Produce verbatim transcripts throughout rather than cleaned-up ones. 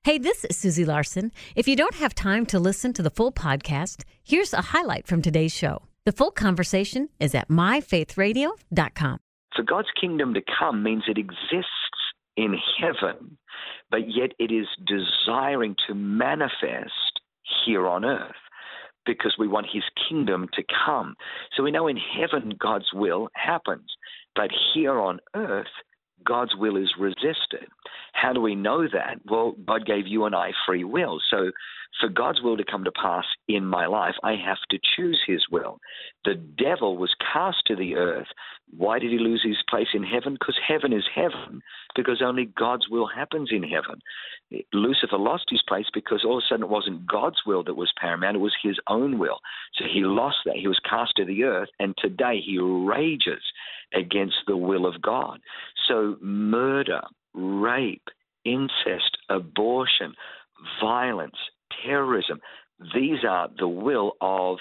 Hey, this is Susie Larson. If you don't have time to listen to the full podcast, here's a highlight from today's show. The full conversation is at my faith radio dot com. For God's kingdom to come means it exists in heaven, but yet it is desiring to manifest here on earth because we want his kingdom to come. So we know in heaven God's will happens, but here on earth God's will is resisted. How do we know that? Well, God gave you and I free will. So for God's will to come to pass in my life, I have to choose his will. The devil was cast to the earth. Why did he lose his place in heaven? Because heaven is heaven, because only God's will happens in heaven. Lucifer lost his place because all of a sudden it wasn't God's will that was paramount, it was his own will. So he lost that. He was cast to the earth, and today he rages against the will of God. So murder, rape, incest, abortion, violence, terrorism, these are the will of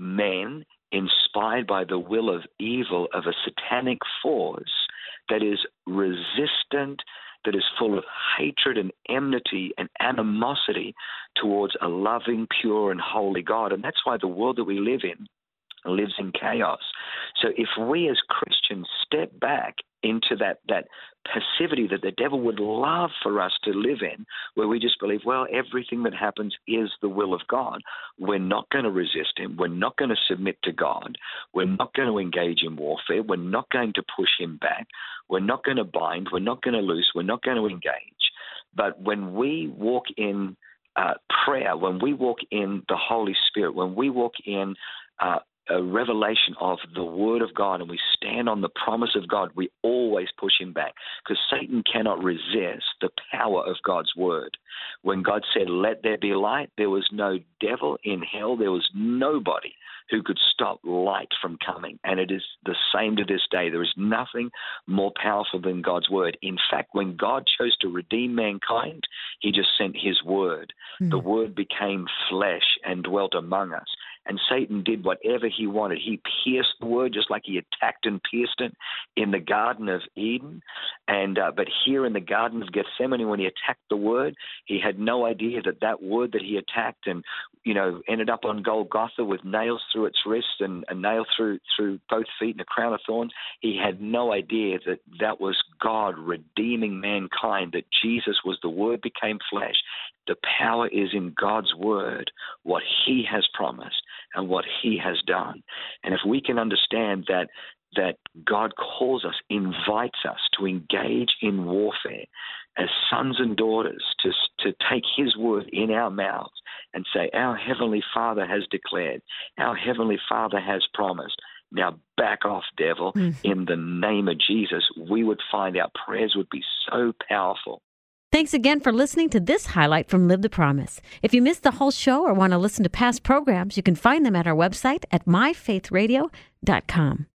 men inspired by the will of evil, of a satanic force that is resistant, that is full of hatred and enmity and animosity towards a loving, pure, and holy God. And that's why the world that we live in lives in chaos. So if we as Christians step back into that, that passivity that the devil would love for us to live in, where we just believe, well, everything that happens is the will of God, we're not going to resist him. We're not going to submit to God. We're not going to engage in warfare. We're not going to push him back. We're not going to bind. We're not going to loose. We're not going to engage. But when we walk in uh, prayer, when we walk in the Holy Spirit, when we walk in uh, a revelation of the Word of God and we stand on the promise of God, we always push him back because Satan cannot resist the power of God's Word. When God said, let there be light, there was no devil in hell. There was nobody who could stop light from coming. And it is the same to this day. There is nothing more powerful than God's Word. In fact, when God chose to redeem mankind, he just sent his Word. Mm. The Word became flesh and dwelt among us. And Satan did whatever he wanted. He pierced the Word just like he attacked and pierced it in the Garden of Eden. And uh, but here in the Garden of Gethsemane, when he attacked the Word, he had no idea that that Word that he attacked and, you know, ended up on Golgotha with nails through its wrists and a nail through through both feet and a crown of thorns. He had no idea that that was God redeeming mankind, that Jesus was the Word became flesh. The power is in God's Word, what he has promised and what he has done. And if we can understand that that God calls us, invites us to engage in warfare as sons and daughters, to, to take his word in our mouths and say, our Heavenly Father has declared, our Heavenly Father has promised. Now back off, devil, mm-hmm. in the name of Jesus, we would find our prayers would be so powerful. Thanks again for listening to this highlight from Live the Promise. If you missed the whole show or want to listen to past programs, you can find them at our website at my faith radio dot com.